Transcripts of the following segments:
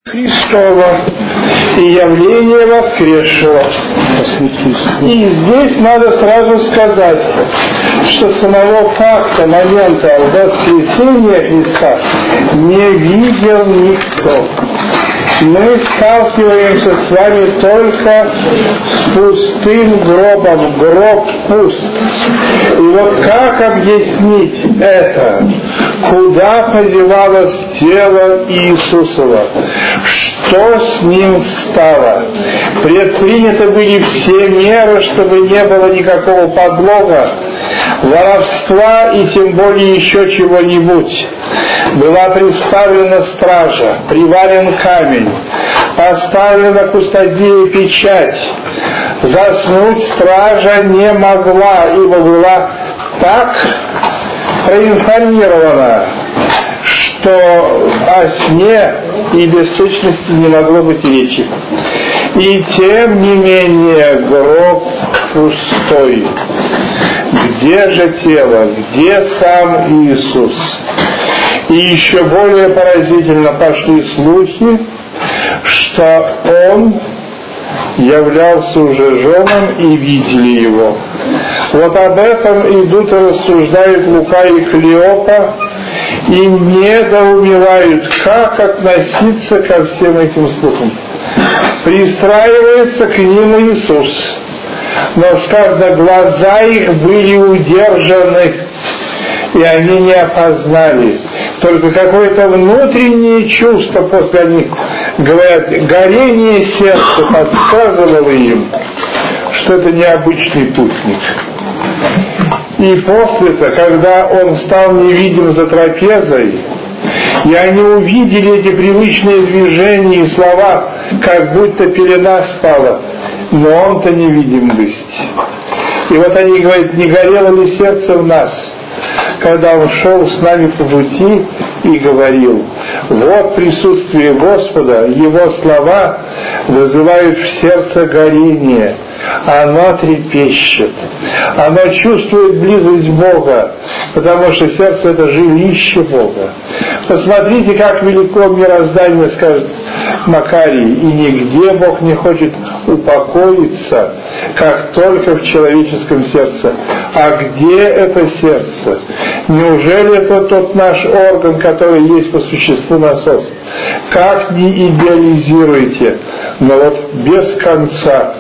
Христова и явление воскресшего. И здесь надо сразу сказать, что самого факта, момента воскресения Христа не видел никто. Мы сталкиваемся с вами только с пустым гробом, гроб пуст. И вот как объяснить это? Куда подевалось тело Иисусова? Что с ним стало? Предприняты были все меры, чтобы не было никакого подлога, воровства и тем более еще чего-нибудь. Была представлена стража, приварен камень, поставлена кустодия печать. Заснуть стража не могла, ибо была так проинформирована, что о сне и беспечности не могло быть речи. И тем не менее гроб пустой. Где же тело? Где сам Иисус? И еще более поразительно пошли слухи, что Он являлся уже женам и видели Его. Вот об этом идут и рассуждают Лука и Клеопа, и недоумевают, как относиться ко всем этим слухам. Пристраивается к ним Иисус, но сказано, глаза их были удержаны, и они не опознали. Только какое-то внутреннее чувство после них, говорят, горение сердца подсказывало им, что это необычный путник. И после-то, когда он стал невидим за трапезой, и они увидели эти привычные движения и слова, как будто пелена спала, но он-то невидим есть. И вот они говорят, не горело ли сердце в нас, когда он шел с нами по пути и говорил, вот присутствие Господа, Его слова вызывают в сердце горение, оно трепещет, оно чувствует близость Бога, потому что сердце — это жилище Бога. Посмотрите, как велико мироздание, скажет Макарий, и нигде Бог не хочет упокоиться, как только в человеческом сердце. А где это сердце? Неужели это тот наш орган, который есть по существу насос? Как не идеализируйте, но вот без конца.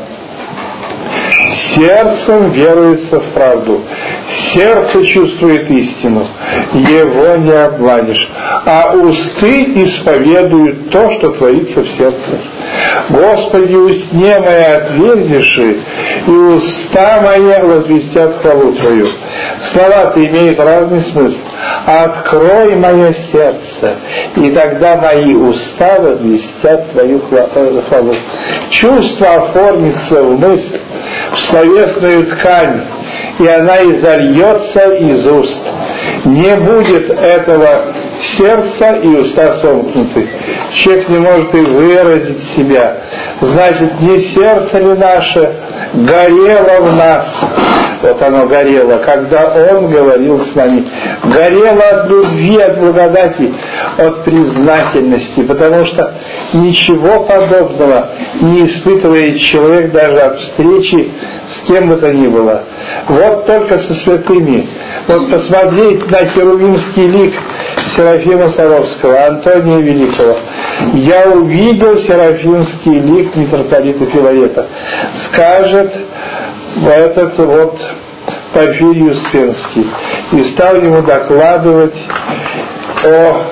Сердцем веруется в правду. Сердце чувствует истину. Его не обманешь. А усты исповедуют то, что творится в сердце. Господи, устне мои отверзиши, и уста мои возвестят хвалу Твою. Слова-то имеют разный смысл. Открой мое сердце, и тогда мои уста возвестят Твою хвалу. Чувство оформится в мысль, в словесную ткань, и она изольется из уст. Не будет этого сердца, и уста сомкнуты. Человек не может и выразить себя. Значит, не сердце ли наше горело в нас? Вот оно горело, когда Он говорил с нами. Горело от любви, от благодати, от признательности, потому что ничего подобного не испытывает человек даже от встречи с кем бы то ни было. Вот только со святыми. Вот посмотреть на херувимский лик Серафима Саровского, Антония Великого. Я увидел серафимский лик митрополита Филарета. Скажет этот вот Порфирий Успенский. И стал ему докладывать о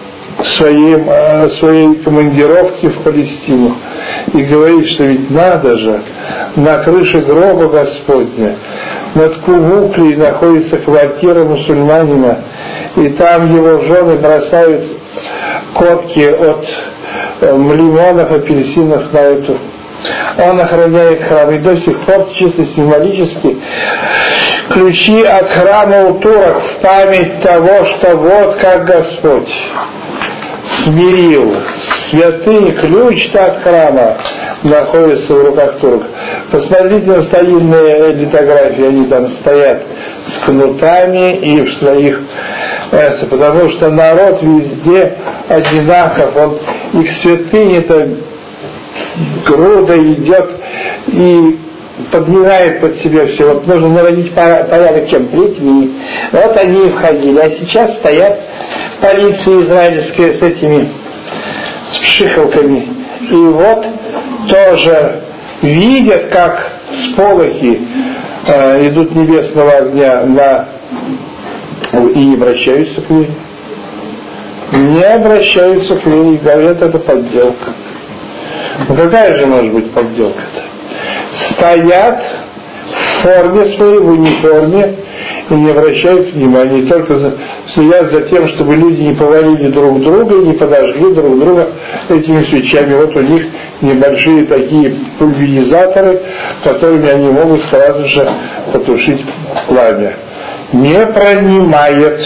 своей командировке в Палестину. И говорит, что ведь надо же, на крыше гроба Господня, над Кувуклей находится квартира мусульманина, и там его жены бросают копки от лимонов, апельсинов на эту. Он охраняет храм, и до сих пор чисто символически ключи от храма у турок в память того, что вот как Господь смирил. Святый ключ-то от храма находится в руках турок. Посмотрите на старинные литографии, они там стоят с кнутами и в своих, потому что народ везде одинаков, он и к святыне-то груда идет и подминает под себя все. Вот нужно наводить порядок чем? Плетьми. Вот они и входили. А сейчас стоят полиция израильская с этими с пшикалками. И вот тоже видят, как сполохи идут небесного огня и не обращаются к вере. Не обращаются к вере и говорят, это подделка. Ну какая же может быть подделка-то? Стоят в форме своей, в униформе и не обращают внимания, и только следят за тем, чтобы люди не повалили друг друга и не подожгли друг друга этими свечами. Вот у них небольшие такие пульверизаторы, которыми они могут сразу же потушить пламя. Не принимает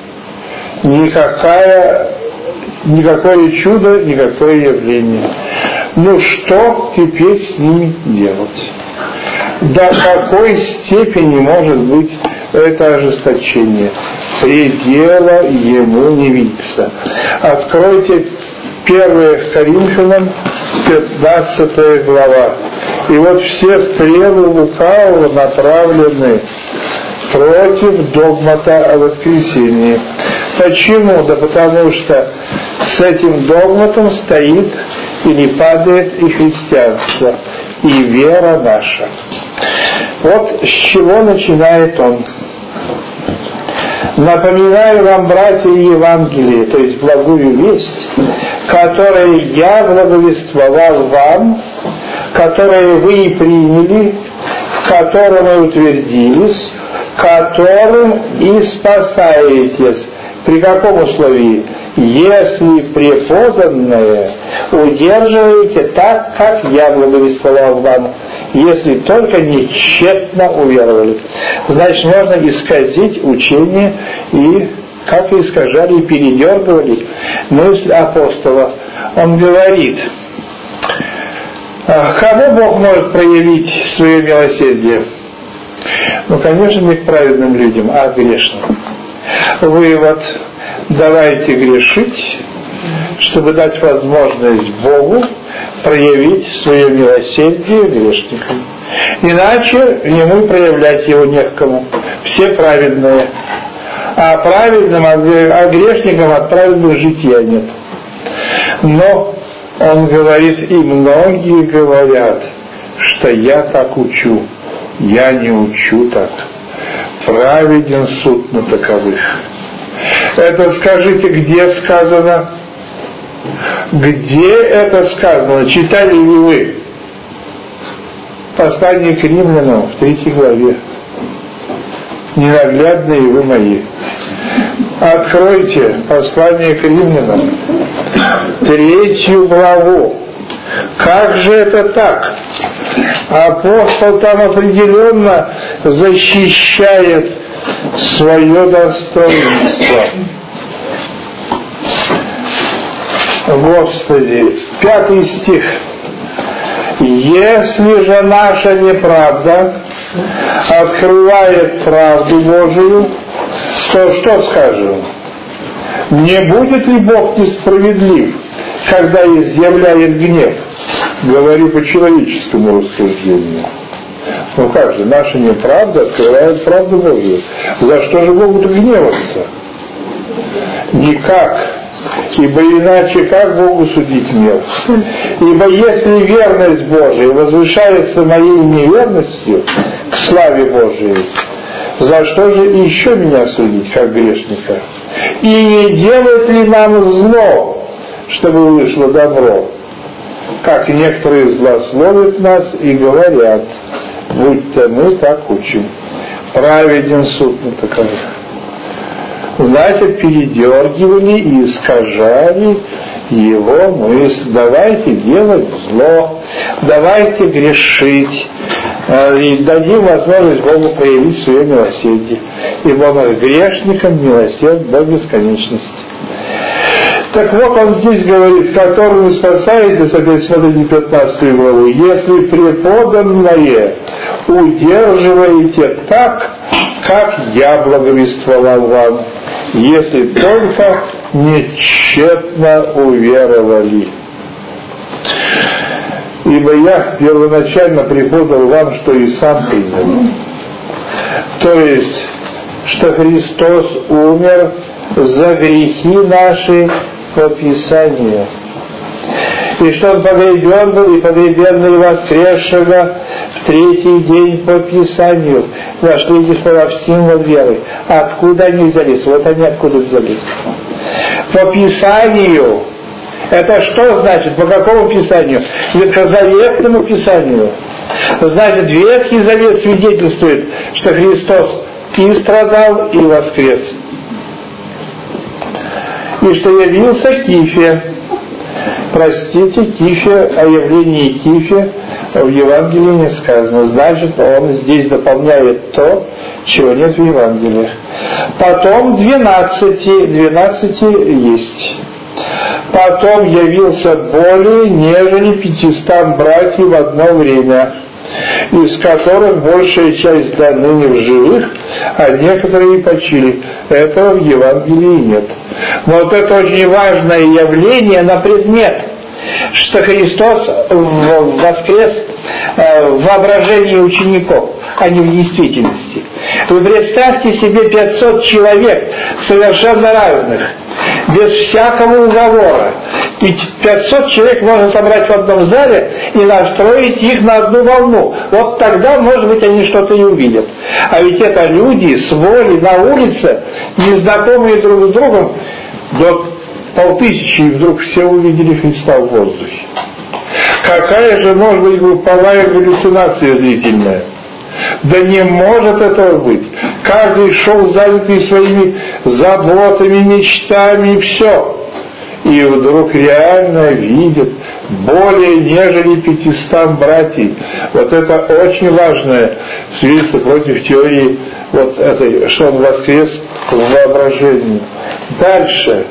никакое чудо, никакое явление. Ну что теперь с ними делать? До какой степени может быть это ожесточение? Предела ему не видится. Откройте 1 Коринфянам 15 глава. И вот все стрелы лукавого направлены против догмата о воскресении. Почему? Да потому что с этим догматом стоит или падает и христианство, и вера наша. Вот с чего начинает он. Напоминаю вам, братья, Евангелие, то есть благую весть, которое я благовествовал вам, которое вы и приняли, в котором и утвердились, которым и спасаетесь. При каком условии? Если преподанное удерживаете так, как я благовествовал вам, если только не тщетно уверовали. Значит, можно исказить учение и, как и искажали, и передергивали мысль апостола. Он говорит, кому Бог может проявить свое милосердие? Ну, конечно, не к праведным людям, а к грешным. Вывод. Давайте грешить, чтобы дать возможность Богу проявить свое милосердие грешникам. Иначе ему проявлять его не к кому. Все праведные. А праведным, а грешникам от праведных жития нет. Но он говорит, и многие говорят, что я так учу. Я не учу так. Праведен суд на таковых. Это скажите, где сказано? Где это сказано? Читали ли вы? Послание к Римлянам в 3 главе. Ненаглядные вы мои. Откройте послание к Римлянам, 3 главу. Как же это так? Апостол там определенно защищает свое достоинство. Господи, 5 стих. Если же наша неправда открывает правду Божию, то что скажем? Не будет ли Бог несправедлив, когда изъявляет гнев? Говорю по человеческому рассуждению. Ну как же, наша неправда открывает правду Божию. За что же Богу гневаться? Никак. Ибо иначе как Богу судить мир? Ибо если верность Божия возвышается моей неверностью к славе Божией, за что же еще меня судить, как грешника? И не делает ли нам зло, чтобы вышло добро? Как некоторые злословят нас и говорят, будь-то мы так учим. Праведен суд на таковых. Значит, передергивали и искажали его мысль. Давайте делать зло, давайте грешить, и дадим возможность Богу проявить свое милосердие. Ибо он грешникам милосерд до бесконечности. Так вот, он здесь говорит, которым вы спасаетесь, опять смотрите 15 главу, если преподанное удерживаете так, как я благовествовал вам, если только нетщетно уверовали. Ибо я первоначально преподал вам, что и сам принял. То есть, что Христос умер за грехи наши по Писанию. И что Он погребен был, и погребенный воскресшего в третий день по Писанию. Нашли эти слова в символ веры. Откуда они взялись? Вот они откуда взялись. По Писанию. Это что значит? По какому Писанию? Ветхозаветному Писанию. Значит, Ветхий Завет свидетельствует, что Христос и страдал, и воскрес. И что явился Кифе. Простите, Кифе, о явлении Кифе в Евангелии не сказано. Значит, он здесь дополняет то, чего нет в Евангелиях. Потом 12 есть. Потом явился более, нежели 500 братьев в одно время, из которых большая часть до ныне в живых, а некоторые почили. Этого в Евангелии нет. Но вот это очень важное явление на предмет, что Христос воскрес в воображении учеников, а не в действительности. Вы представьте себе 500 человек совершенно разных, без всякого уговора. Ведь 500 человек можно собрать в одном зале и настроить их на одну волну. Вот тогда, может быть, они что-то и увидят. А ведь это люди с волей на улице, незнакомые друг с другом, до 500, и вдруг все увидели Христа в воздухе. Какая же может быть групповая галлюцинация зрительная? Да не может этого быть. Каждый шел занятый своими заботами, мечтами, и все. И вдруг реально видит более нежели 500 братьев. Вот это очень важное свидетельство против теории вот этой, что он воскрес в воображении. Дальше.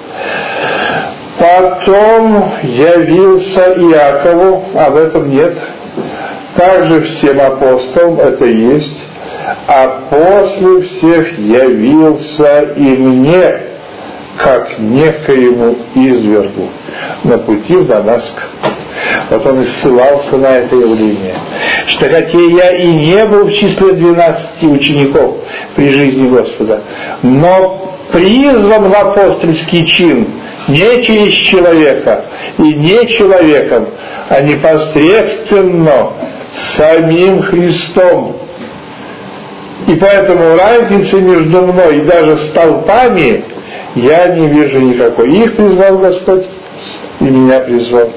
Потом явился Иакову, об этом нет. Также всем апостолам, это есть. А после всех явился и мне, как некоему извергу на пути в Дамаск. Вот он и ссылался на это явление, что хотя я и не был в числе 12 учеников при жизни Господа, но призван в апостольский чин не через человека и не человеком, а непосредственно самим Христом. И поэтому разницы между мной и даже столпами я не вижу никакой. Их призвал Господь, и меня призвал.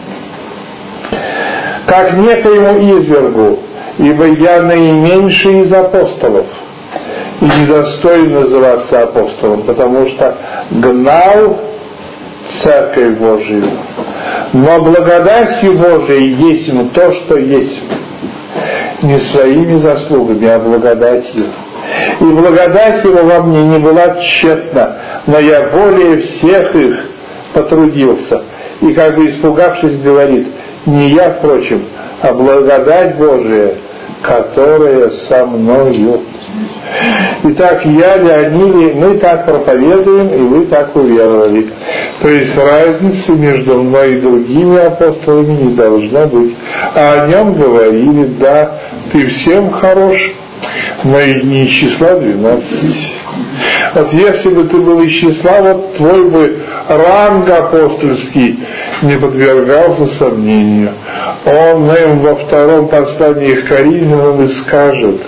Как некоему извергу, ибо я наименьший из апостолов, и недостоин называться апостолом, потому что гнал Церковь Божию. Но благодатью Божией есть то, что есть. Не своими заслугами, а благодатью. И благодать его во мне не была тщетна, но я более всех их потрудился. И как бы испугавшись, говорит: не я, впрочем, а благодать Божия, которая со мною. Итак, я, Леонид, мы так проповедуем, и вы так уверовали. То есть разницы между мной и другими апостолами не должно быть. А о нем говорили: да, ты всем хорош, но и не из числа 12. Вот если бы ты был из числа, вот твой бы ранг апостольский не подвергался сомнению. Он им во втором послании к Коринфянам и скажет,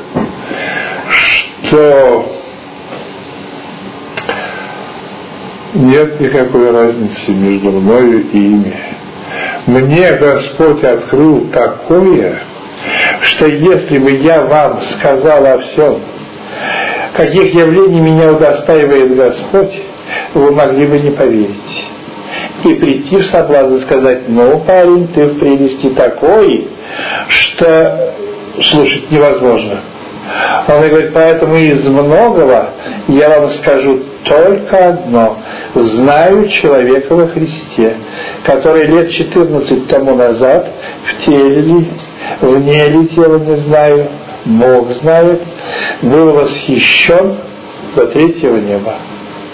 что нет никакой разницы между мною и ими. Мне Господь открыл такое, что если бы я вам сказал о всем, каких явлений меня удостаивает Господь, вы могли бы не поверить. И прийти в соблазн и сказать: ну, парень, ты в прелести такой, что слушать невозможно. Он говорит: поэтому из многого я вам скажу только одно. Знаю человека во Христе, который лет 14 тому назад, в теле ли, вне ли тела, не знаю, Бог знает, был восхищен до третьего неба.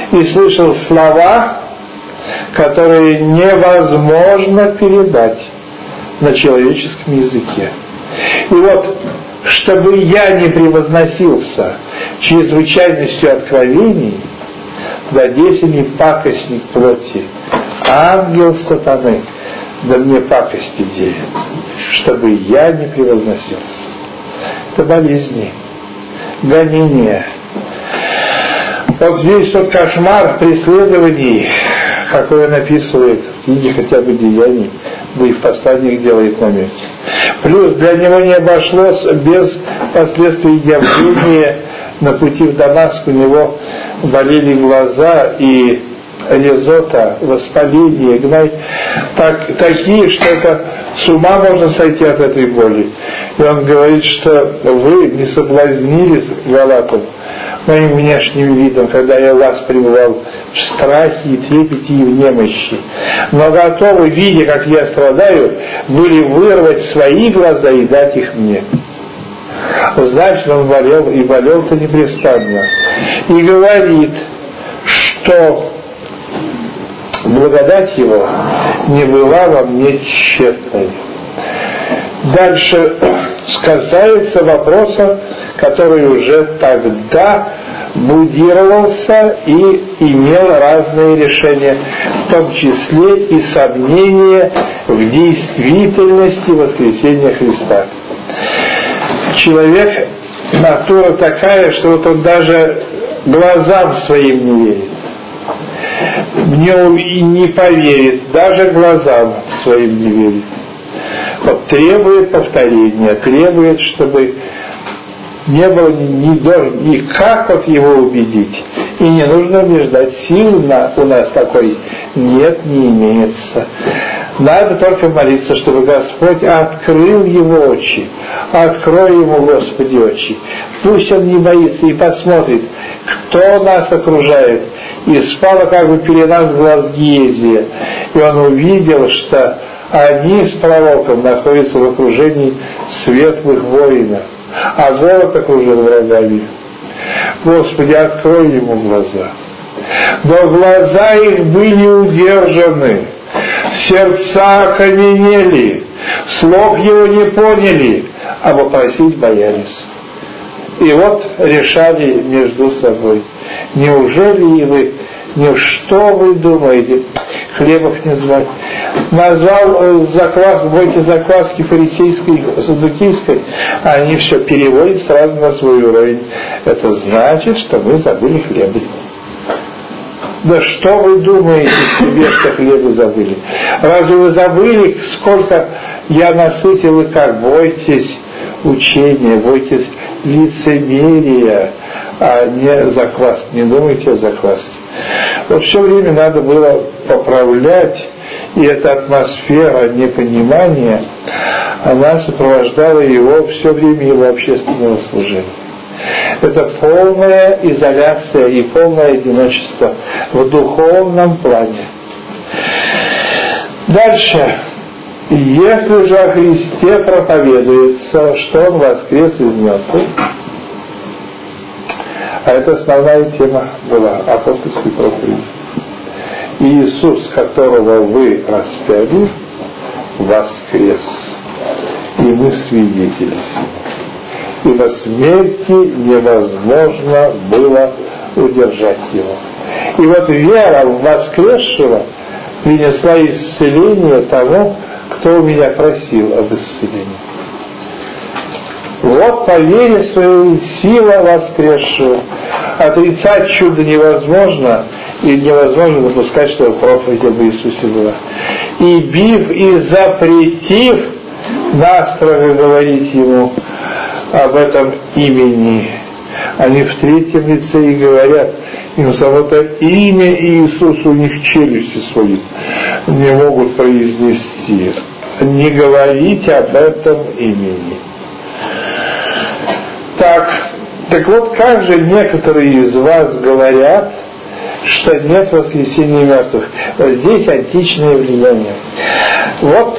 и слышал слова, которые невозможно передать на человеческом языке. И вот, чтобы я не превозносился чрезвычайностью откровений, да если не пакостник плоти, ангел сатаны, да мне пакости делит, чтобы я не превозносился. Это болезни, гонения. Вот весь тот кошмар преследований, какой он описывает в книге хотя бы «Деяний», да и в посланиях делает намеки. Плюс для него не обошлось без последствий явления на пути в Дамаск. У него болели глаза и резота, воспаление, гной, такие, что это с ума можно сойти от этой боли. И он говорит, что вы не соблазнились, галатам, моим внешним видом, когда я вас пребывал в страхе и трепете и в немощи, но готовы, видя, как я страдаю, были вырвать свои глаза и дать их мне. Значит, он болел, и болел-то непрестанно. И говорит, что благодать его не была во мне тщетной. Дальше касается вопроса, который уже тогда будировался и имел разные решения, в том числе и сомнения в действительности воскресения Христа. Человек, натура такая, что вот он даже глазам своим не верит. Не поверит, даже глазам своим не верит. Вот требует повторения, требует, чтобы не было никак вот его убедить. И не нужно убеждать, сил у нас такой нет, не имеется. Надо только молиться, чтобы Господь открыл его очи. Открой ему, Господи, очи. Пусть он не боится и посмотрит, кто нас окружает. И спала как бы пелена с глаз Гиезия. И он увидел, что они с пророком находятся в окружении светлых воинов, а город окружен врагами. Господи, открой ему глаза. Но глаза их были удержаны, сердца окаменели, слов его не поняли, а вопросить боялись. И вот решали между собой: неужели и вы, что вы думаете, хлебов не звать? Назвал бойки закваски фарисейской, саддукийской, а они все переводят сразу на свой уровень. Это значит, что мы забыли хлебы. Да что вы думаете себе, что хлебы забыли? Разве вы забыли, сколько я насытил и как? Бойтесь учения, бойтесь лицемерия, а не закваски. Не думайте о закваске. Вот все время надо было поправлять, и эта атмосфера непонимания, она сопровождала его все время его общественного служения. Это полная изоляция и полное одиночество в духовном плане. Дальше. Если же о Христе проповедуется, что Он воскрес из мертвых, а это основная тема была апостольской проповеди. Иисус, которого вы распяли, воскрес, и мы свидетели сему. И на смерти невозможно было удержать его. И вот вера в воскресшего принесла исцеление тому, кто у меня просил об исцелении. Вот по вере своей сила воскресшего. Отрицать чудо невозможно, и невозможно допускать, что проповедь об Иисусе была. И бив, и запретив настрого говорить ему об этом имени. Они в третьем лице и говорят, им само-то имя Иисуса, у них челюсти свои не могут произнести. Не говорить об этом имени. Так вот, как же некоторые из вас говорят, что нет воскресения мертвых? Вот здесь античное влияние. Вот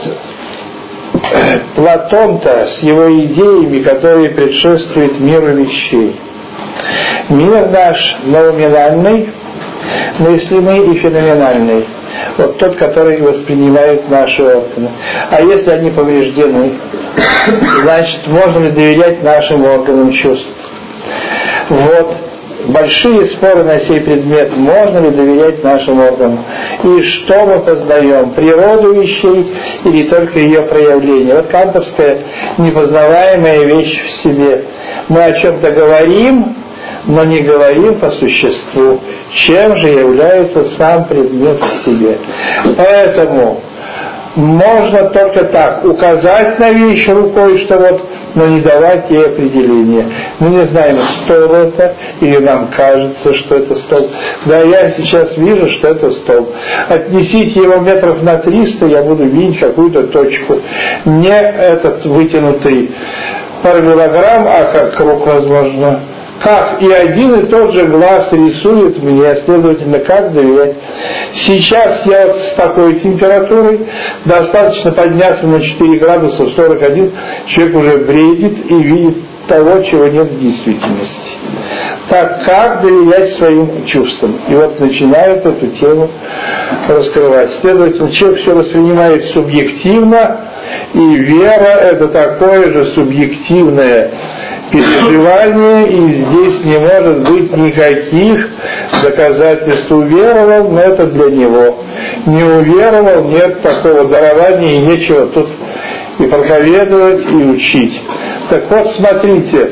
Платон-то с его идеями, которые предшествуют миру вещей. Мир наш номинальный, мыслимый и феноменальный. Вот тот, который воспринимает наши органы. А если они повреждены, значит, можно ли доверять нашим органам чувств? Вот. Большие споры на сей предмет, можно ли доверять нашим органам. И что мы познаем, природу вещей или только ее проявление. Вот кантовская непознаваемая вещь в себе. Мы о чем-то говорим, но не говорим по существу, чем же является сам предмет в себе. Поэтому можно только так указать на вещь рукой, что вот, но не давать ей определения. Мы не знаем, стол это, или нам кажется, что это стол. Да, я сейчас вижу, что это стол. Отнесите его метров на 300, я буду видеть какую-то точку. Не этот вытянутый параллелограмм, а как круг, возможно. Как и один и тот же глаз рисует мне, следовательно, как доверять. Сейчас я вот с такой температурой, достаточно подняться на 4 градуса в 41, человек уже бредит и видит того, чего нет в действительности. Так как доверять своим чувствам? И вот начинает эту тему раскрывать. Следовательно, человек все воспринимает субъективно, и вера – это такое же субъективное переживание, и здесь не может быть никаких доказательств. Уверовал, но это для него. Не уверовал, нет такого дарования, и нечего тут и проповедовать, и учить. Так вот, смотрите,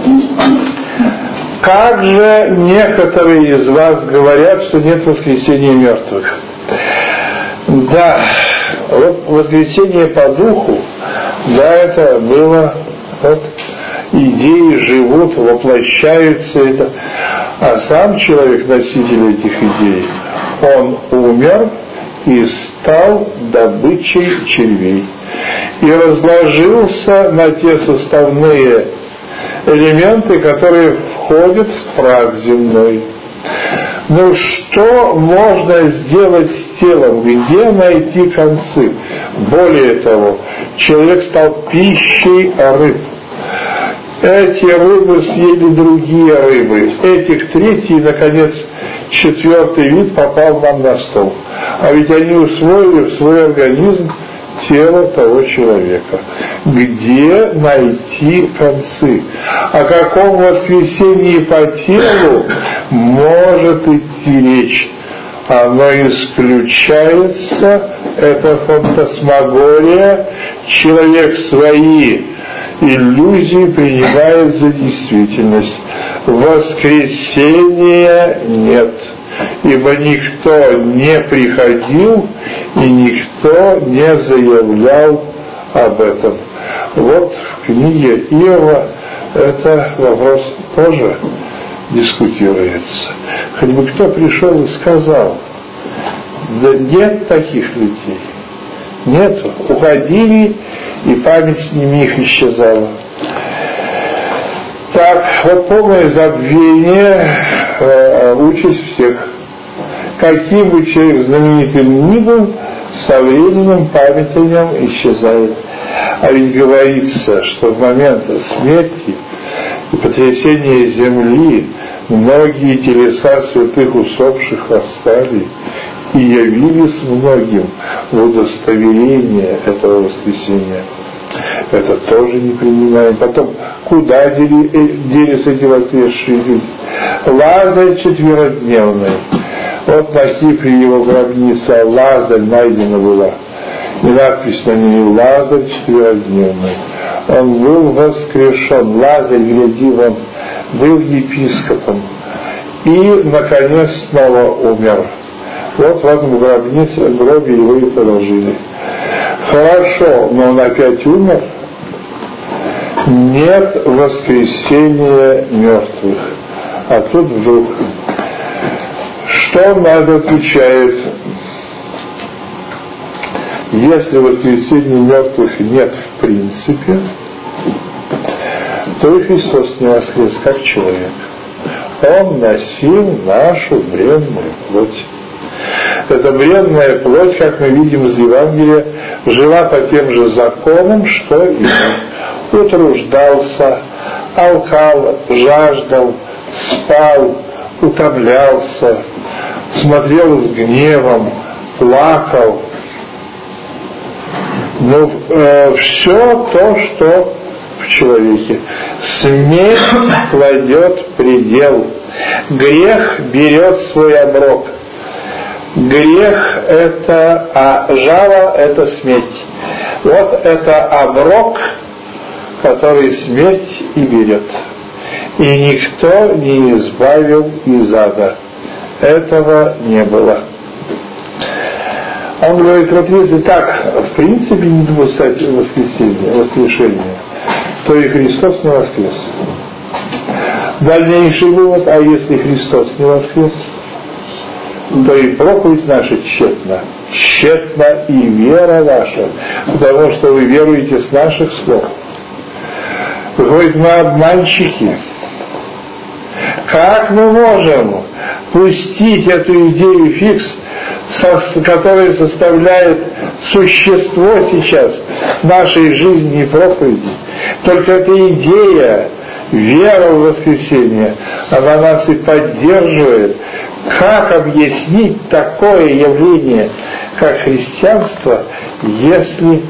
как же некоторые из вас говорят, что нет воскресения мертвых. Да, вот воскресение по духу, да, это было, вот, идеи живут, воплощаются это. А сам человек, носитель этих идей, он умер и стал добычей червей. И разложился на те составные элементы, которые входят в прах земной. Ну что можно сделать с телом? Где найти концы? Более того, человек стал пищей рыб. Эти рыбы съели другие рыбы. Этих третий, и, наконец, четвертый вид попал нам на стол. А ведь они усвоили в свой организм тело того человека. Где найти концы? О каком воскресении по телу может идти речь? Оно исключается, это фантасмагория, человек свои иллюзии принимает за действительность. Воскресения нет, ибо никто не приходил и никто не заявлял об этом. Вот в книге Иова это вопрос тоже дискутируется. Хоть бы кто пришел и сказал: да нет таких людей. Нету. Уходили, и память с ними их исчезала. Так, вот полное забвение, участь всех. Каким бы человек знаменитым ни был, со временем память о нем исчезает. А ведь говорится, что в момент смерти и потрясения земли многие телеса святых усопших восстали и явились многим в удостоверение этого воскресения. Это тоже не принимаем. Потом, куда делись эти воскресшие люди? Лазарь четверодневный. Вот на Кипре его гробница Лазарь найдена была. И надпись на ней: Лазарь четверодневный. Он был воскрешен. Лазарь, гляди, он был епископом. И, наконец, снова умер. Вот в этом гробе его и положили. Хорошо, но он опять умер. Нет воскресения мертвых. А тут вдруг. Что на это отвечает? Если воскресения мертвых нет в принципе, то и Христос не воскрес как человек. Он носил нашу бренную плоть. Эта бренная плоть, как мы видим из Евангелия, жила по тем же законам, что и мы. Утруждался, алкал, жаждал, спал, утомлялся, смотрел с гневом, плакал. Но все то, что в человеке. Смерть кладет предел. Грех берет свой оброк. Грех это, а жало это смерть. Вот это оброк, который смерть и берет. И никто не избавил из ада. Этого не было. Он говорит, вот если так, в принципе, не допускать воскрешения, то и Христос не воскрес. Дальнейший вывод, а если Христос не воскрес, то и проповедь наша тщетна. Тщетна и вера ваша, потому что вы веруете с наших слов. Выходит, мы обманщики. Как мы можем пустить эту идею фикс, которая составляет существо сейчас нашей жизни и проповеди? Только эта идея, вера в воскресение, она нас и поддерживает. Как объяснить такое явление, как христианство, если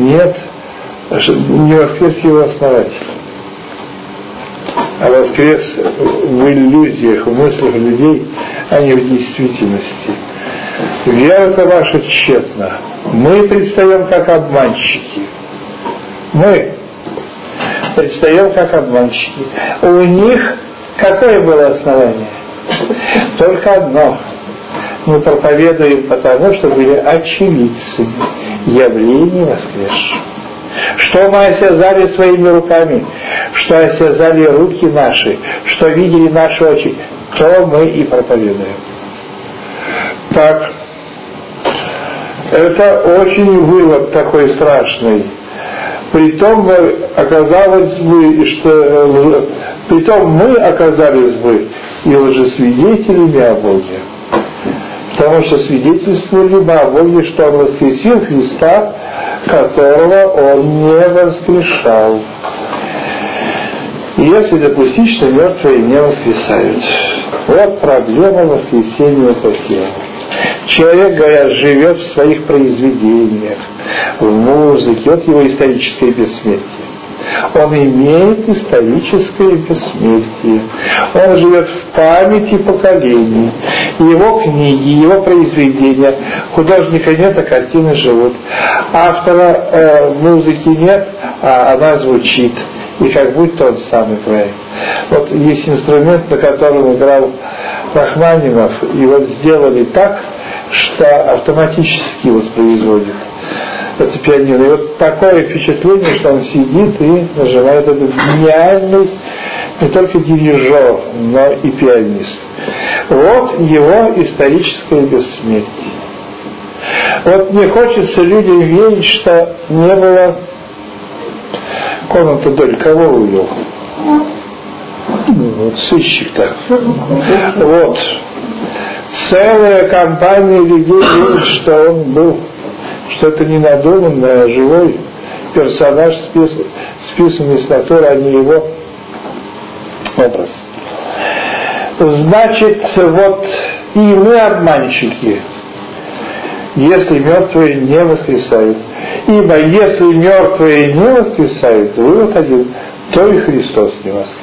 не воскрес его основатель, а воскрес в иллюзиях, в мыслях людей, а не в действительности? Вера-то ваша тщетна. Мы предстаем как обманщики. Мы предстаем как обманщики. У них какое было основание? Только одно. Мы проповедуем потому, что были очевидцами явления воскресшего. Что мы осязали своими руками, что осязали руки наши, что видели наши очи, то мы и проповедуем. Так, это очень вывод такой страшный. Притом мы оказались бы и лжесвидетелями о Боге. Потому что свидетельствовали бы о Боге, что Он воскресил Христа, которого Он не воскрешал. Если допустить, что мертвые не воскресают. Вот проблема воскресения по телу. Человек, говорят, живет в своих произведениях, в музыке. Вот его историческое бессмертие. Он имеет историческое бессмертие. Он живет в памяти поколений. Его книги, его произведения. Художника нет, а картины живут. Автора музыки нет, а она звучит. И как будто он сам играет. Вот есть инструмент, на котором играл Рахманинов, и вот сделали так, что автоматически воспроизводит это пианино. И вот такое впечатление, что он сидит и нажимает. Это гениальный не только дирижер, но и пианист. Вот его историческое бессмертие. Вот мне хочется людям верить, что не было комната Доль. Кого увел? Сыщик-то. Вот. Целая компания людей верит, что он был, что это не надуманный, а живой персонаж, списанный с натуры, а не его образ. Значит, вот и мы обманщики, если мертвые не воскресают. Ибо если мертвые не воскресают, вывод один, то и Христос не воскрес.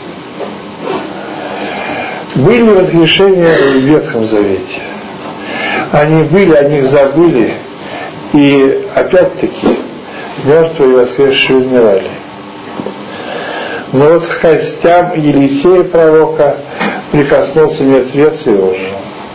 Были воскрешения в Ветхом Завете. Они были, о них забыли. И опять-таки мертвые воскресшие умирали. Но вот к костям Елисея пророка прикоснулся мертвец и ожил.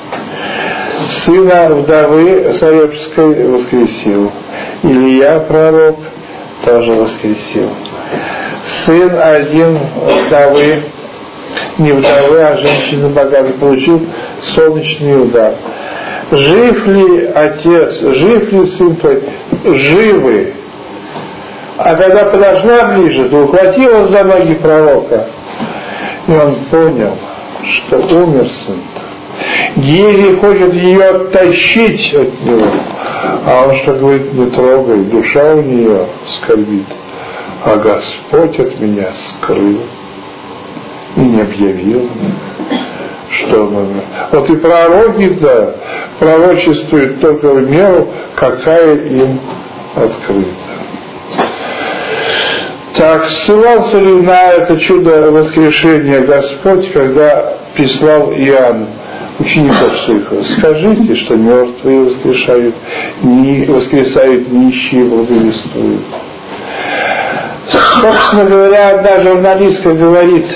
Сына вдовы Сарепской воскресил. Илья пророк тоже воскресил. Сын один вдовы, не вдовы, а женщины богатой, получил солнечный удар. Жив ли отец, жив ли сын твой? Живы. А когда подошла ближе, то ухватилась за ноги пророка. И он понял, что умер сын-то. Гири хочет ее оттащить от него. А он что говорит, не трогай, душа у нее скорбит. А Господь от меня скрыл и не объявил мне. что мы. Вот и пророки, да, пророчествуют только в меру, какая им открыта. Так, ссылался ли на это чудо воскрешения Господь, когда прислал Иоанн учеников своих: скажите, что мертвые воскрешают, воскресают нищие, благовествуют. Собственно говоря, одна журналистка говорит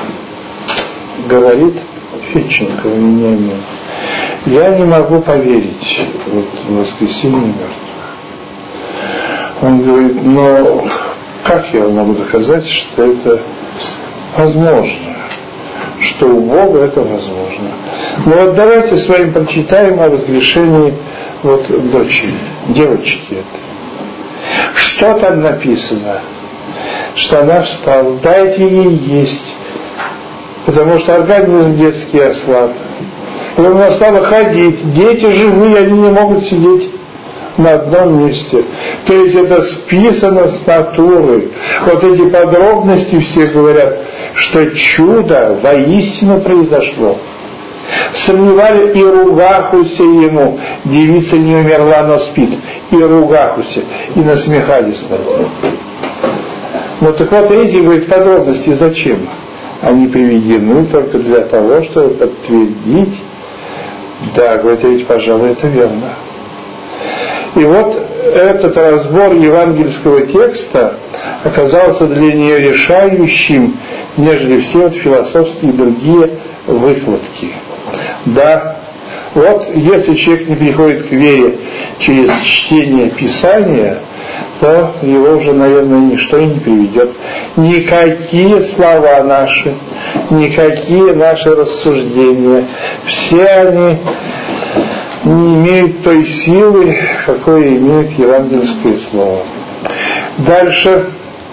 Федченко, Вениамин, я не могу поверить в воскресение мертвых. Он говорит, но как я могу доказать, что это возможно, что у Бога это возможно? Ну вот давайте с вами прочитаем о воскрешении дочери, девочки этой. Что там написано? Что она встала, дайте ей есть, потому что организм детский ослаб. И она стала ходить. Дети живые, они не могут сидеть на одном месте. То есть это списано с натуры. Вот эти подробности все говорят, что чудо воистину произошло. Сомневали и ругахуся ему, девица не умерла, но спит, и ругахуся, и насмехались над ним. Ну так вот эти, говорит, подробности зачем? Они приведены только для того, чтобы подтвердить, да, говорит, ведь, пожалуй, это верно. И вот этот разбор евангельского текста оказался для нее решающим, нежели все философские и другие выкладки. Да, вот если человек не приходит к вере через чтение Писания, то его уже, наверное, ничто и не приведет. Никакие слова наши, никакие наши рассуждения, все они не имеют той силы, какой имеет евангельское слово. Дальше.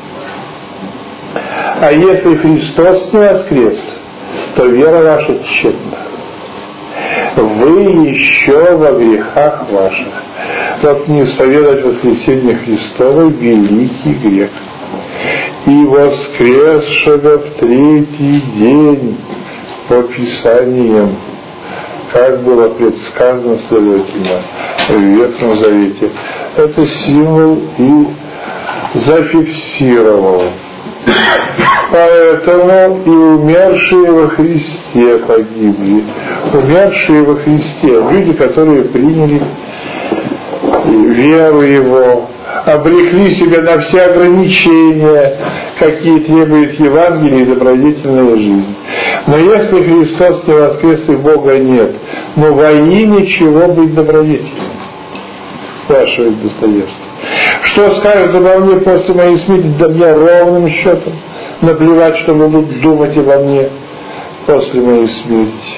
А если Христос не воскрес, то вера ваша тщетна. Вы еще во грехах ваших. Вот не исповедать воскресение Христово великий грех. И воскресшего в третий день по Писаниям, как было предсказано, следовательно, в Ветхом Завете. Это символ и зафиксировал. Поэтому и умершие во Христе погибли. Умершие во Христе, люди, которые приняли веру Его, обрекли себя на все ограничения, какие требует Евангелие и добродетельная жизнь. Но если Христос не воскрес и Бога нет, но во имя чего быть добродетельным? Спрашивает Достоевский. Что скажут обо мне после моей смерти? Да мне ровным счетом наплевать, что будут думать обо мне после моей смерти.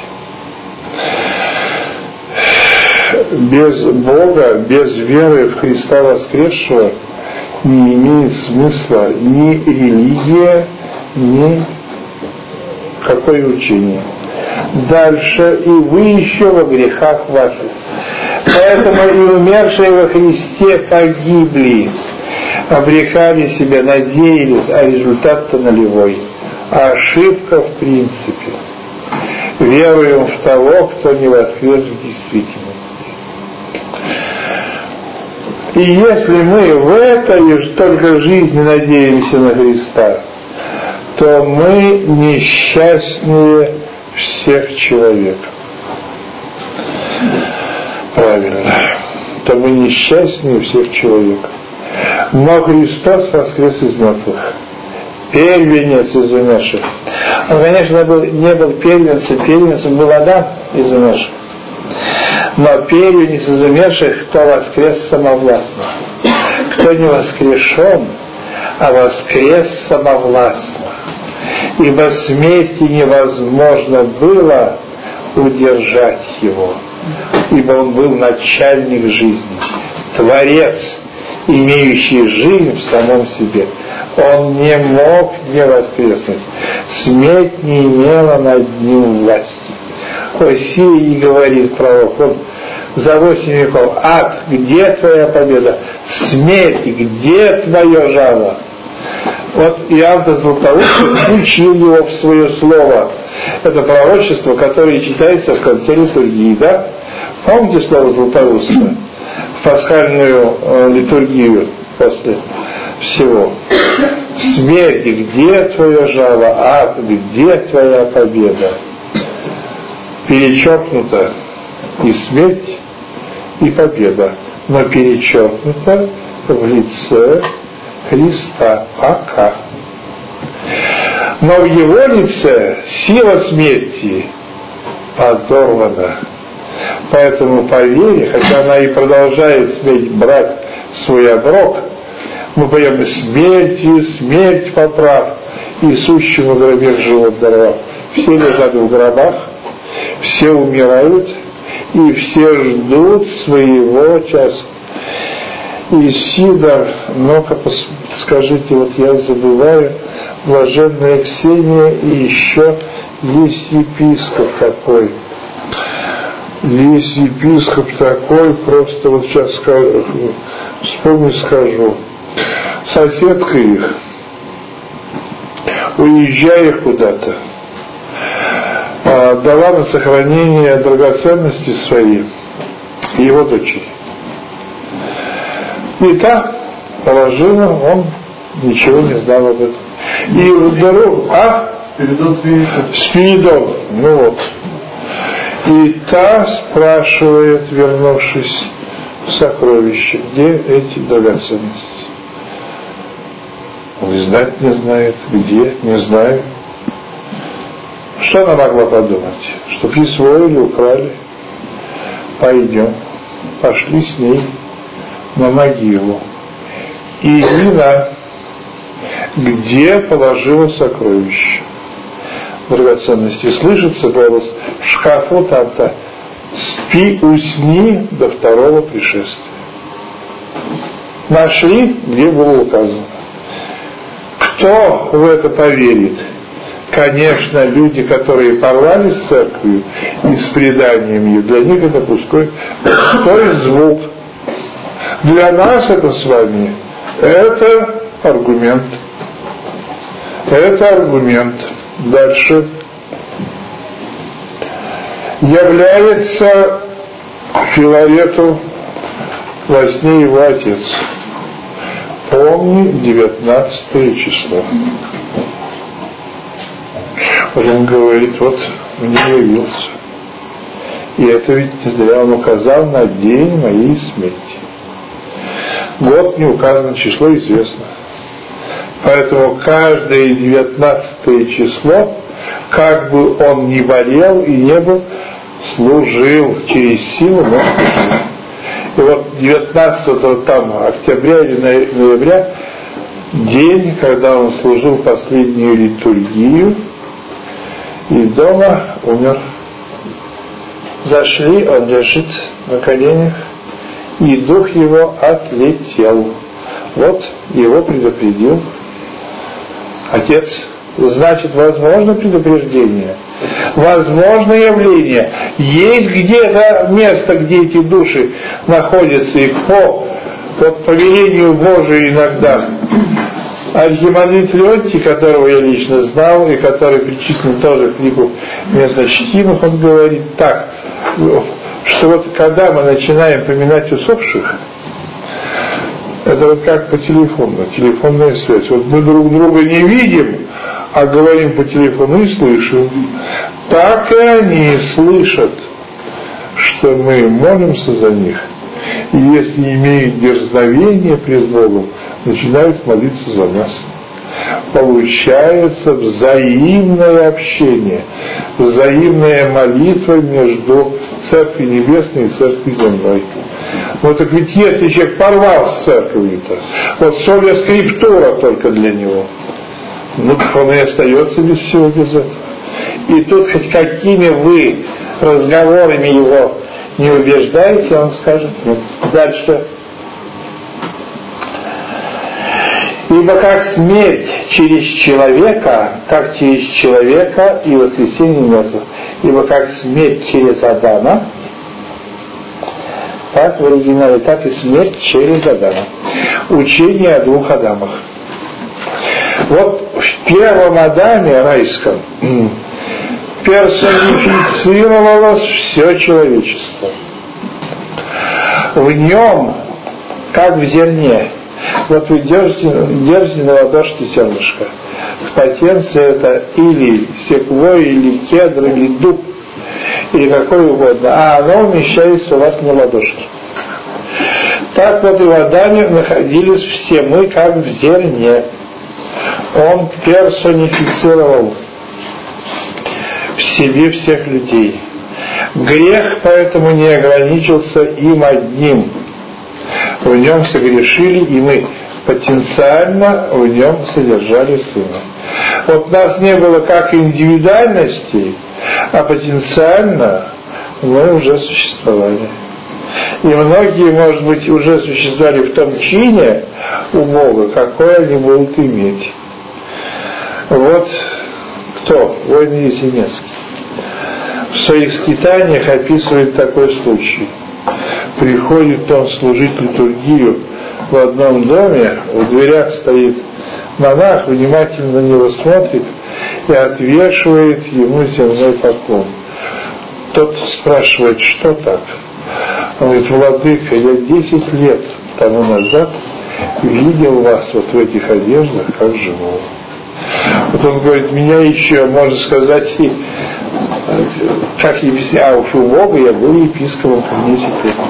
Без Бога, без веры в Христа воскресшего не имеет смысла ни религия, ни какое учение. Дальше. И вы еще во грехах ваших. Поэтому и умершие во Христе погибли, обрекали себя, надеялись, а результат-то нулевой. А ошибка в принципе. Веруем в того, кто не воскрес в действительности. И если мы в этой только жизни надеемся на Христа, то мы несчастнее всех человек. Правильно. То мы несчастнее всех человек. Но Христос воскрес из мертвых. Первенец из умерших. Он, конечно, не был первенцем был Адам из умерших. Но первенец из умерших, кто воскрес самовластно. Кто не воскрешен, а воскрес самовластно. Ибо смерти невозможно было удержать его. Ибо он был начальник жизни, Творец, имеющий жизнь в самом себе. Он не мог не воскреснуть. Смерть не имела над ним власти. Осия и говорит пророк, он за 8 веков: ад, где твоя победа? Смерть, где твое жало? Вот Иоанн Златоуст включил его в свое слово, Это пророчество, которое читается в конце литургии, да? Помните слово Златоуста? В пасхальную литургию после всего. Смерть, где твое жало? Ад, где твоя победа? Перечеркнута и смерть, и победа, но перечеркнута в лице Христа. Пока. Но в его лице сила смерти подорвана. Поэтому по вере, хотя она и продолжает смерть брать свой оброк, мы поем: смертью смерть поправ, и сущему гробех живот даровав. Все лежат в гробах, все умирают, и все ждут своего часа. И Сидор, ну-ка скажите, вот я забываю, блаженная Ксения, и еще есть епископ такой. Есть епископ такой, просто вот сейчас вспомню, скажу. Соседка их, уезжая куда-то, дала на сохранение драгоценности свои его дочери. И та положила, он ничего не знал об этом. И вдруг, Спиридон, ну вот. И та спрашивает, вернувшись в сокровище, где эти драгоценности? Он и знать не знает, где, не знаю. Что она могла подумать? Что присвоили, украли. Пойдем. Пошли с ней на могилу. И видно, где положила сокровище. Драгоценности. Слышится голос: в шкафу там-то. Спи, усни до второго пришествия. Нашли, где было указано. Кто в это поверит? Конечно, люди, которые порвали с церковью и с преданиями, для них это пустой звук. Для нас это с вами, это аргумент. Это аргумент. Дальше. Является Филарету во сне его отец. Помни 19 число. Он говорит: вот мне явился. И это ведь не зря он указал на день моей смерти. Год не указано, число известно. Поэтому каждое 19 число, как бы он ни болел и не был, служил через силу, но служил. И вот 19 октября или ноября, день, когда он служил последнюю литургию, и дома умер. Зашли, он лежит на коленях, и дух его отлетел. Вот его предупредил отец. Значит, возможно предупреждение, возможно явление. Есть где-то место, где эти души находятся, и по повелению Божию иногда архимандрит Леонтий, которого я лично знал, и который причислен тоже к лику местночтимых, он говорит так, что вот когда мы начинаем поминать усопших, это вот как по телефону, телефонная связь. Вот мы друг друга не видим, а говорим по телефону и слышим. Так и они слышат, что мы молимся за них. И если имеют дерзновение пред Богом, начинают молиться за нас. Получается взаимное общение, взаимная молитва между Церковью Небесной и Церковью Земной. Вот так ведь если человек порвал с церковью-то, вот соля скриптура только для него, ну так он и остается без всего, без этого. И тут хоть какими вы разговорами его не убеждаете, он скажет нет. Дальше. Ибо как смерть через человека, так через человека и воскресение мертвых. Ибо как смерть через Адама, так в оригинале, так и смерть через Адама. Учение о двух Адамах. Вот в первом Адаме райском персонифицировалось все человечество. В нем, как в зерне, вот вы держите на ладошке зернышко. В потенции это или секвой, или кедр, или дуб, или какой угодно, а оно умещается у вас на ладошке. Так вот и в Адаме находились все мы, как в зерне. Он персонифицировал в себе всех людей. Грех поэтому не ограничился им одним. В нем согрешили, и мы потенциально в нем содержали Сына. Вот нас не было как индивидуальностей, а потенциально мы уже существовали. И многие, может быть, уже существовали в том чине у Бога, какой они будут иметь. Вот кто? Войн Есенинский в своих скитаниях описывает такой случай. Приходит он служить литургию в одном доме, в дверях стоит монах, внимательно на него смотрит и отвешивает ему земной поклон. Тот спрашивает, что так? Он говорит: владыка, я 10 лет тому назад видел вас вот в этих одеждах как живого. Вот он говорит: меня еще, можно сказать, и как епископ, а уж у Бога я был епископом 10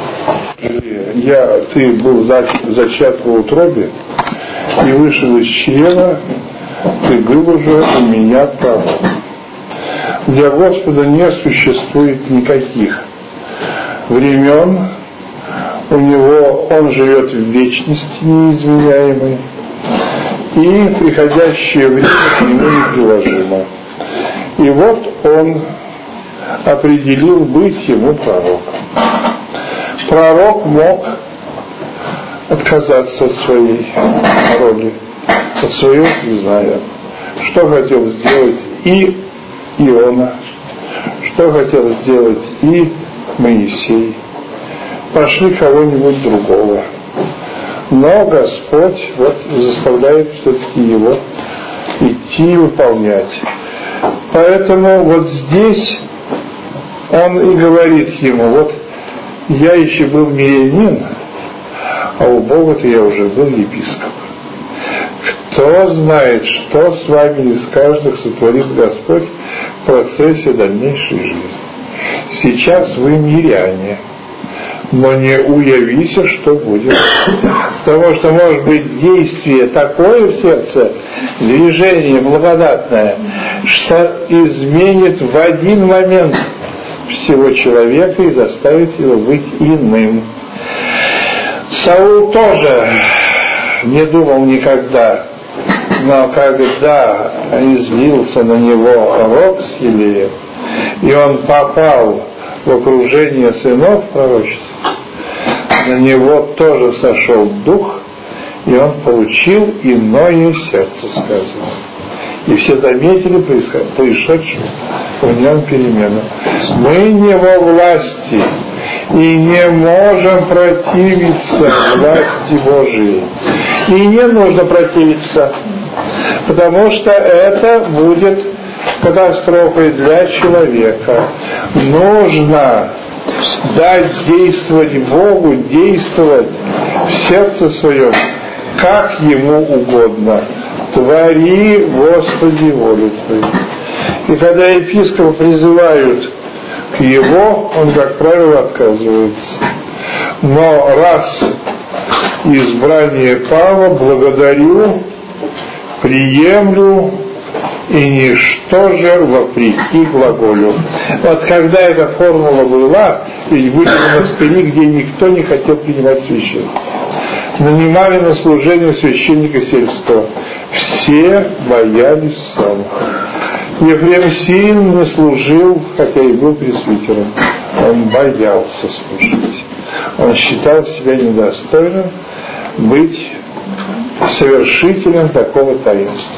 лет. Ты был зачат в утробе и вышел из чрева, ты был уже у меня пророк. Для Господа не существует никаких времен, у него он живет в вечности неизменяемой, и приходящее время к нему неприложимо. И вот он определил быть ему пророком. Пророк мог отказаться от своей роли, от своего признания. Что хотел сделать и Иона, что хотел сделать и Моисей. Пошли кого-нибудь другого. Но Господь вот заставляет все-таки его идти и выполнять. Поэтому вот здесь он и говорит ему: вот я еще был мирянин, а у Бога-то я уже был епископ. Кто знает, что с вами из каждых сотворит Господь в процессе дальнейшей жизни. Сейчас вы миряне, но не уявися, что будет. Потому что может быть действие такое в сердце, движение благодатное, что изменит в один момент всего человека и заставит его быть иным. Саул тоже не думал никогда, но когда излился на него рог с Елеем, и он попал в окружение сынов пророчеств, на него тоже сошел дух, и он получил иное сердце, сказано. И все заметили происшедшую в нем перемену. Мы не во власти и не можем противиться власти Божией. И не нужно противиться, потому что это будет катастрофой для человека. Нужно дать действовать Богу, действовать в сердце своем, как Ему угодно. Твори, Господи, волю Твою. И когда епископа призывают к его, он, как правило, отказывается. Но раз избрание пало, благодарю, приемлю, и ничто же вопреки глаголю. Вот когда эта формула была, ведь были монастыри, где никто не хотел принимать священство. Нанимали на служение священника сельского. Все боялись сам. Ефрем Сирин не служил, хотя и был пресвитером. Он боялся служить. Он считал себя недостойным быть совершителем такого таинства.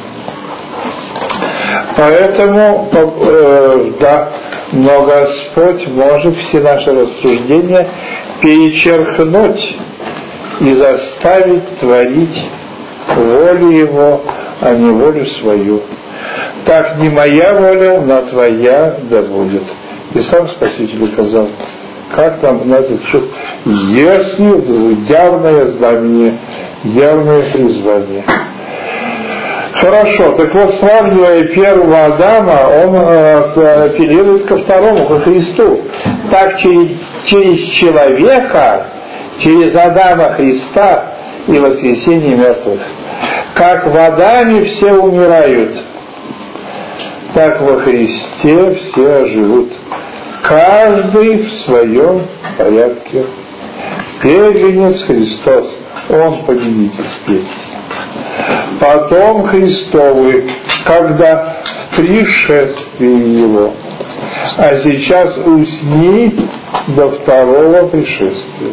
Поэтому, да, но Господь может все наши рассуждения перечеркнуть и заставить творить волю Его, а не волю свою. Так не моя воля, но твоя да будет. И сам Спаситель указал, как там на этот счет, если явное знамение, явное призвание. Хорошо, так вот, сравнивая первого Адама, он апеллирует ко второму, ко Христу. Так через человека, через Адама Христа и воскресение мертвых. Как в Адаме все умирают, так во Христе все оживут. Каждый в своем порядке. Первенец Христос, Он победительский. Потом Христовы, когда в пришествии Его. А сейчас усни до второго пришествия.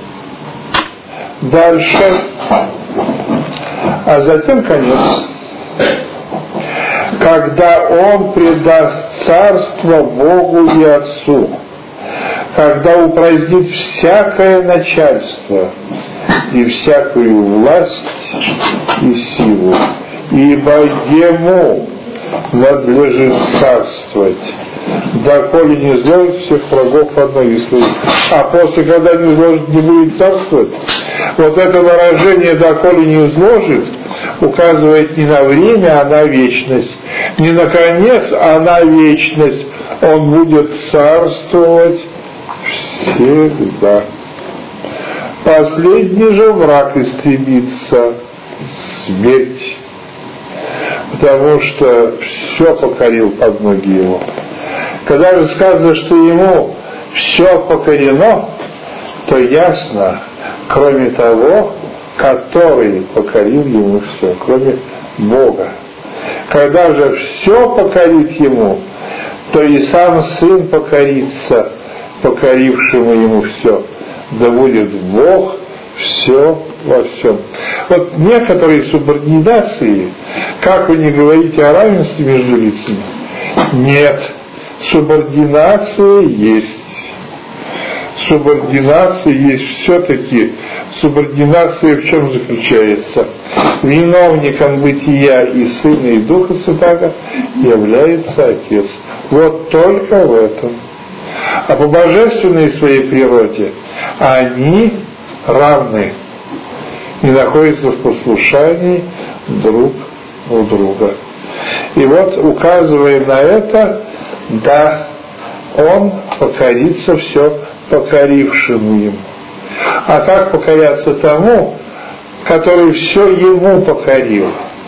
Дальше. А затем конец. Когда Он предаст царство Богу и Отцу, когда упразднит всякое начальство и всякую власть и силу, ибо Ему надлежит царствовать, доколе не изложит всех врагов под ноги свои. А после, когда не изложит, не будет царствовать, вот это выражение «доколе не изложит» указывает не на время, а на вечность. Не на конец, а на вечность. Он будет царствовать всегда. Последний же враг истребится — смерть. Потому что все покорил под ноги его. Когда же сказано, что ему все покорено, то ясно, кроме того, который покорил ему все, кроме Бога. Когда же все покорит ему, то и сам Сын покорится, покорившему ему все. Да будет Бог все во всем. Вот некоторые субординации, как вы не говорите о равенстве между лицами, нет, субординация есть. Субординация есть все-таки. Субординация в чем заключается? Виновником бытия и Сына, и Духа Святаго является Отец. Вот только в этом. А по божественной своей природе они равны и находятся в послушании друг у друга. И вот, указывая на это, да, Он покорится все покорившему ему. А как покоряться тому, который все ему покорил?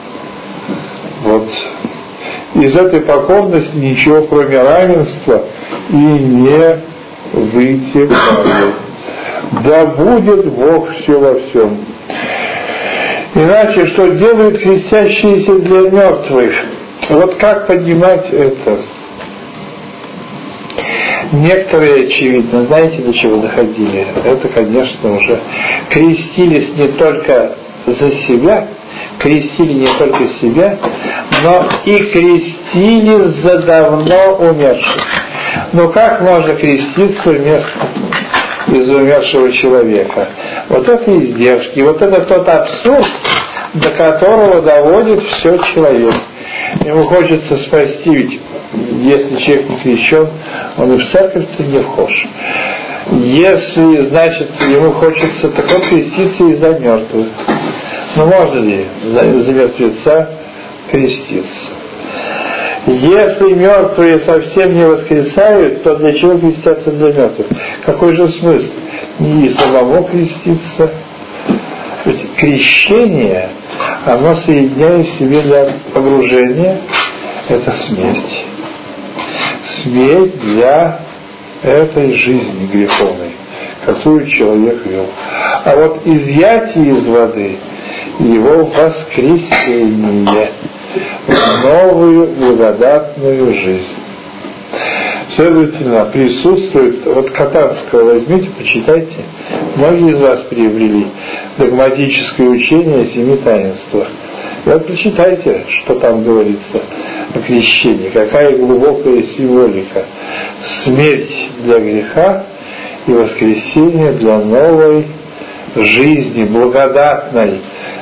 Вот. Из этой покорности ничего, кроме равенства, и не вытекает. Да будет Бог все во всем. Иначе, что делают крестящиеся для мертвых? Вот как понимать это? Некоторые, очевидно, знаете, до чего доходили? Это, конечно, уже крестились не только за себя, крестили не только себя, но и крестили за давно умерших. Но как можно креститься вместо из-за умершего человека? Вот это издержки, вот это тот абсурд, до которого доводит все человек. Ему хочется спасти, ведь если человек не крещен, он и в церковь-то не вхож. Если, значит, ему хочется, так он креститься и за мертвых. Но можно ли за мертвеца креститься? Если мертвые совсем не воскресают, то для чего крестятся для мертвых? Какой же смысл? Не самому креститься. Ведь крещение, оно соединяет в себе для погружения, это смерть. Смерть для этой жизни греховной, какую человек вел. А вот изъятие из воды — его воскресение в новую благодатную жизнь. Следовательно, присутствует, вот Катанского возьмите, почитайте, многие из вас приобрели догматическое учение о 7 таинствах. И вот прочитайте, что там говорится о крещении, какая глубокая символика. Смерть для греха и воскресение для новой жизни, благодатной,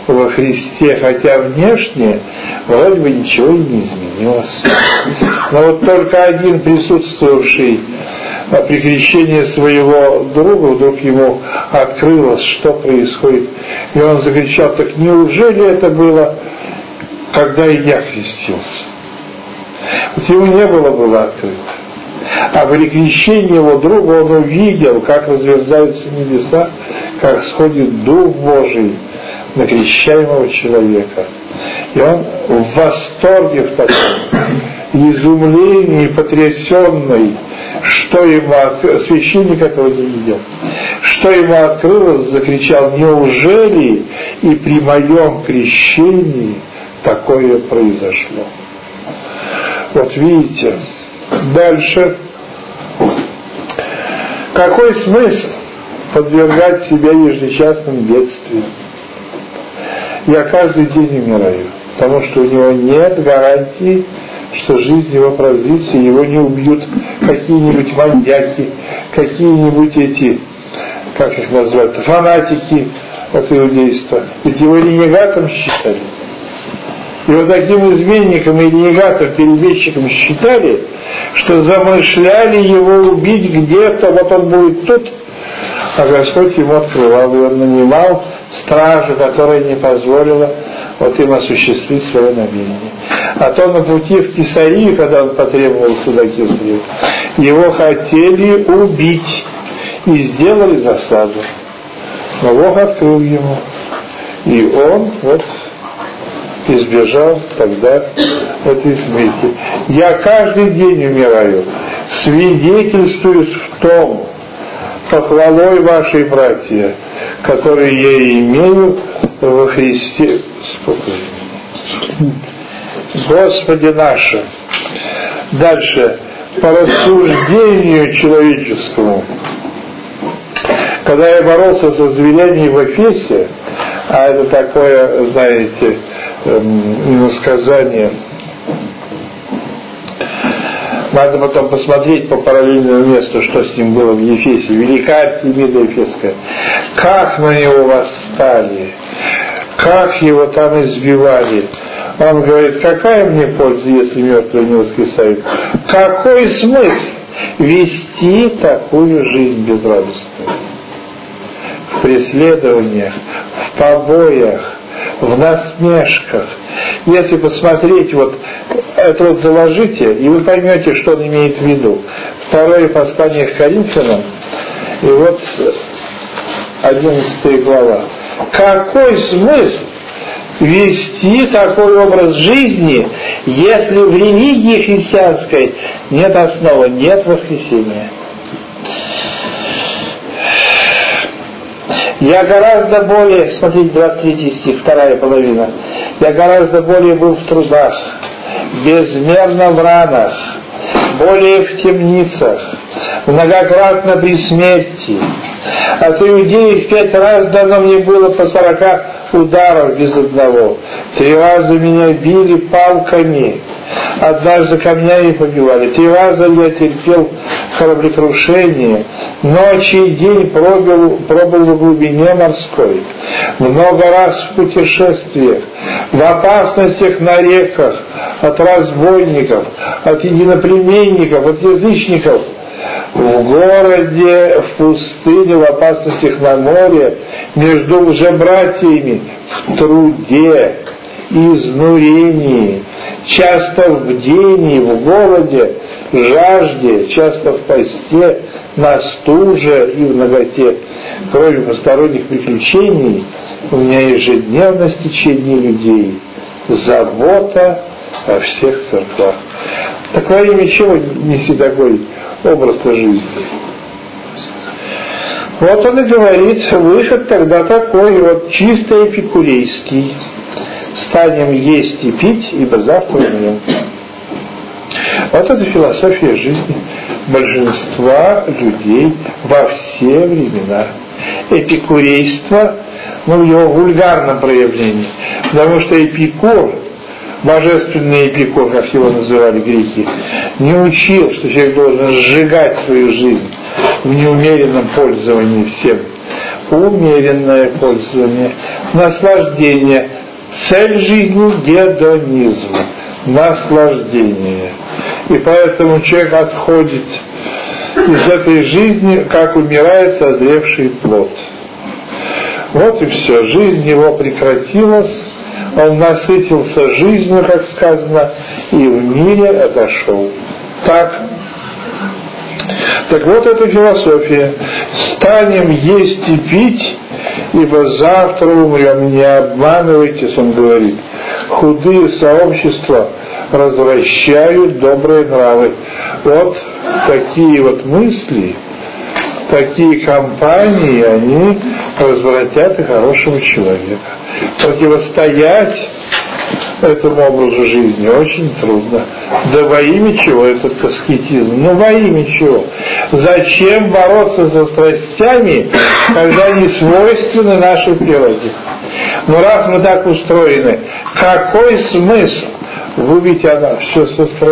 во Христе, хотя внешне вроде бы ничего и не изменилось. Но вот только один присутствовавший при крещении своего друга, вдруг ему открылось, что происходит. И он закричал: так неужели это было, когда и я крестился? Вот ему не было открыто. А при крещении его друга он увидел, как разверзаются небеса, как сходит Дух Божий на крещаемого человека. И он в восторге в таком, изумлении, потрясенный, что ему священник этого не видел, что ему открылось, закричал: неужели и при моем крещении такое произошло? Вот видите. Дальше. Какой смысл подвергать себя ежечасным бедствиям? Я каждый день умираю, потому что у него нет гарантии, что жизнь его продлится, и его не убьют какие-нибудь маньяки, какие-нибудь эти, как их назвать, фанатики от иудейства. Ведь его ренегатом считали. И вот таким изменником и ренегатом, перебежчиком считали, что замышляли его убить где-то, вот он будет тут, а Господь ему открывал, и он нанимал стражу, которая не позволила вот им осуществить свое намерение. А то на пути в Кесарию, когда он потребовал сюда Кесарию, его хотели убить и сделали засаду. Но Бог открыл ему, и он вот избежал тогда этой смерти. Я каждый день умираю, свидетельствуюсь в том, похвалой вашей, братья, которые я имею во Христе. Господи нашим. Дальше. По рассуждению человеческому. Когда я боролся со зверями в Эфесе, а это такое, знаете, иносказание, надо потом посмотреть по параллельному месту, что с ним было в Ефесе. Великая Артемида Ефесская. Как на него восстали, как его там избивали. Он говорит: какая мне польза, если мертвые не воскресают? Какой смысл вести такую жизнь безрадостную? В преследованиях, в побоях, в насмешках. Если посмотреть, вот это вот заложите, и вы поймете, что он имеет в виду. Второе послание к Коринфянам, и вот 11 глава. Какой смысл вести такой образ жизни, если в религии христианской нет основы, нет воскресения? Я гораздо более, смотрите, 23 стих, вторая половина. Я гораздо более был в трудах, безмерно в ранах, более в темницах, многократно при смерти. От иудеев 5 раз дано мне было по 40 ударов без одного. 3 раза меня били палками, однажды камнями побивали. 3 раза я терпел кораблекрушение, ночи и день пробыл в глубине морской, много раз в путешествиях, в опасностях на реках, от разбойников, от единоплеменников, от язычников, в городе, в пустыне, в опасностях на море, между лжебратьями, в труде, изнурении, часто в бдении, в голоде, жажде, часто в посте, на стуже и в наготе. Кроме посторонних приключений, у меня ежедневно стечение людей, забота о всех церквах. Так во имя чего неси такой образ жизни? Вот он и говорит, выход тогда такой, вот чисто эпикурейский. Станем есть и пить, ибо завтра умрем. Вот это философия жизни большинства людей во все времена. Эпикурейство, в его вульгарном проявлении, потому что Эпикур, божественный Эпикур, как его называли греки, не учил, что человек должен сжигать свою жизнь в неумеренном пользовании всем. умеренное пользование, наслаждение. Цель жизни – гедонизм, наслаждение. И поэтому человек отходит из этой жизни, как умирает созревший плод. Вот и все, жизнь его прекратилась, он насытился жизнью, как сказано, и в мире отошел. Так вот эта философия. Станем есть и пить, ибо завтра умрем. Не обманывайтесь, он говорит. Худые сообщества развращают добрые нравы. Вот такие вот мысли, такие компании, они развратят и хорошего человека. Противостоять этому образу жизни очень трудно. Да во имя чего этот аскетизм? Ну во имя чего? Зачем бороться со страстями, когда они свойственны нашей природе? Но раз мы так устроены, какой смысл? Вы ведь она все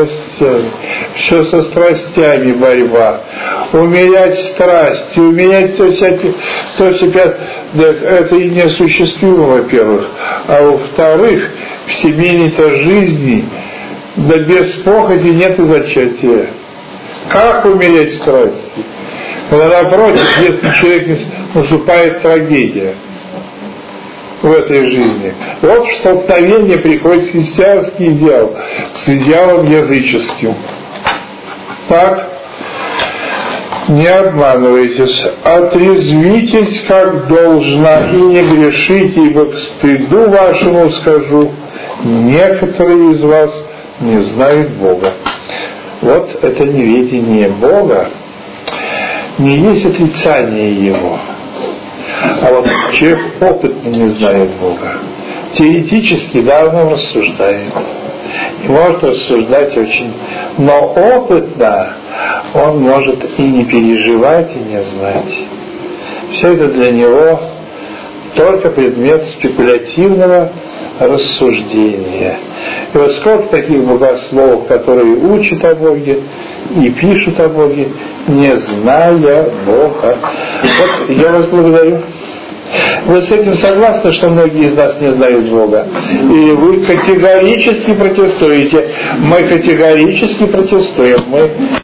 со страстями борьба. Умерять страсти, умерять то себя, это и неосуществимо, во-первых. А во-вторых, в семейной-то жизни, да без похоти нет и зачатия. Как умерять страсти? Когда напротив, если человек наступает трагедия в этой жизни. Вот в столкновение приходит христианский идеал с идеалом языческим. Так, не обманывайтесь, отрезвитесь как должно и не грешите, ибо к стыду вашему скажу, некоторые из вас не знают Бога. Вот это неведение Бога не есть отрицание Его. А вот человек опытно не знает Бога. Теоретически, да, он рассуждает. И может рассуждать очень. Но опытно он может и не переживать, и не знать. Все это для него только предмет спекулятивного рассуждения. И вот сколько таких богословов, которые учат о Боге и пишут о Боге, не зная Бога. Вот я вас благодарю. Вы с этим согласны, что многие из нас не знают Бога? И вы категорически протестуете. Мы категорически протестуем.